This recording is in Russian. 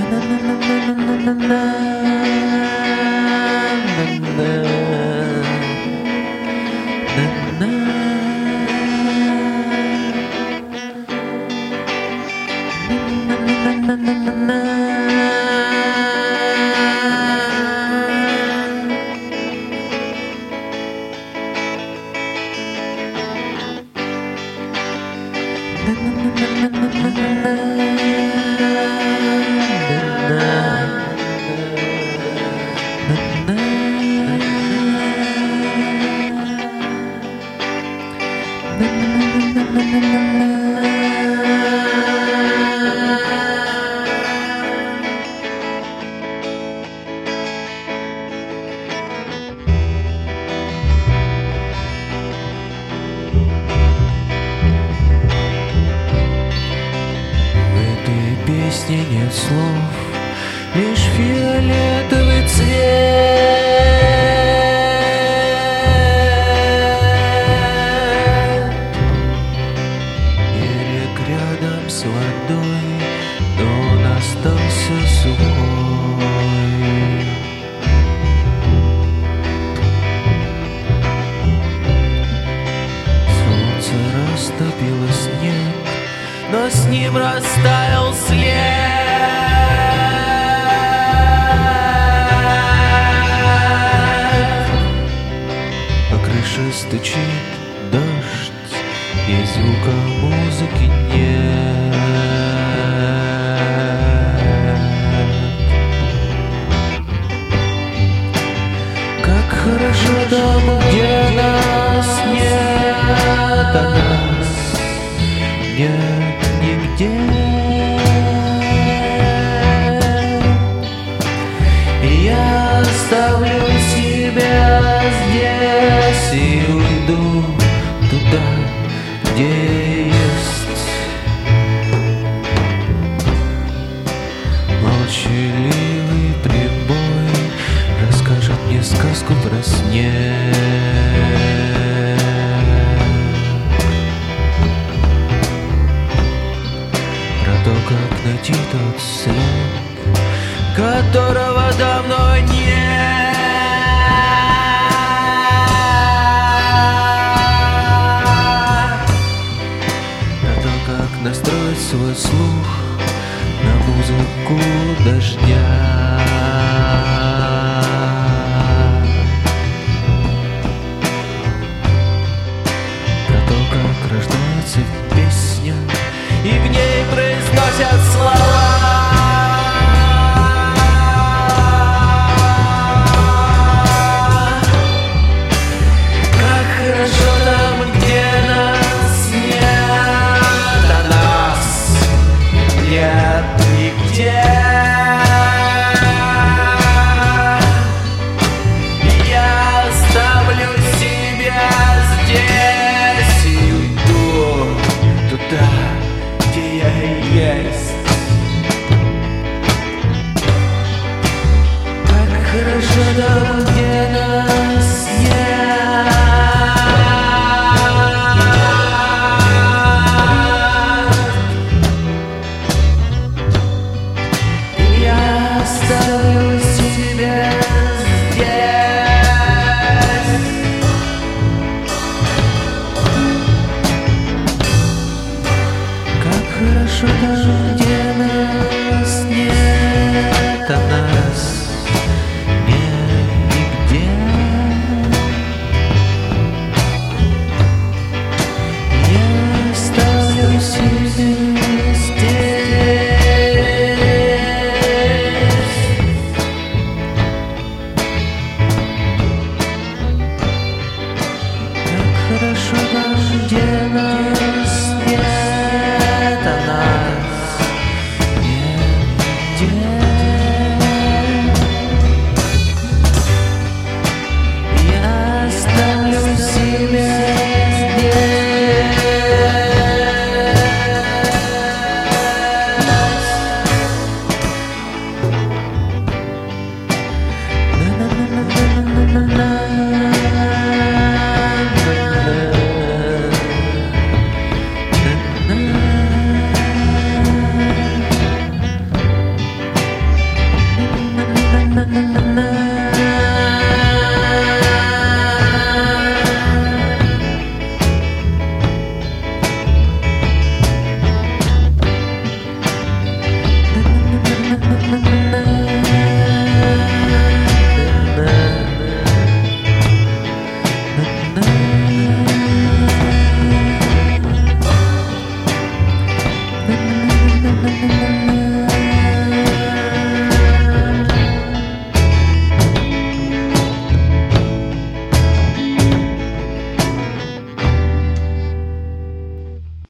Песни нет слов, лишь фиолетовый цвет. Берег рядом с водой, но он остался сухой. Солнце растопило снег, но с ним растаял след. По крыше стучит дождь, и звука музыки нет. Как хорошо там, где нас нет, а нас нет нигде. Я оставлю себя здесь и уйду туда, где есть. Молчаливый прибой расскажет мне сказку про снег, про то, как найти тот след, которого давно нет. Про то, как настроить свой слух на музыку дождя. Про то, как рождается песня, и в ней произносят слова. Хорошо там, где нас нет. Я оставлю себя здесь. Как хорошо там, где нас нет, а нас see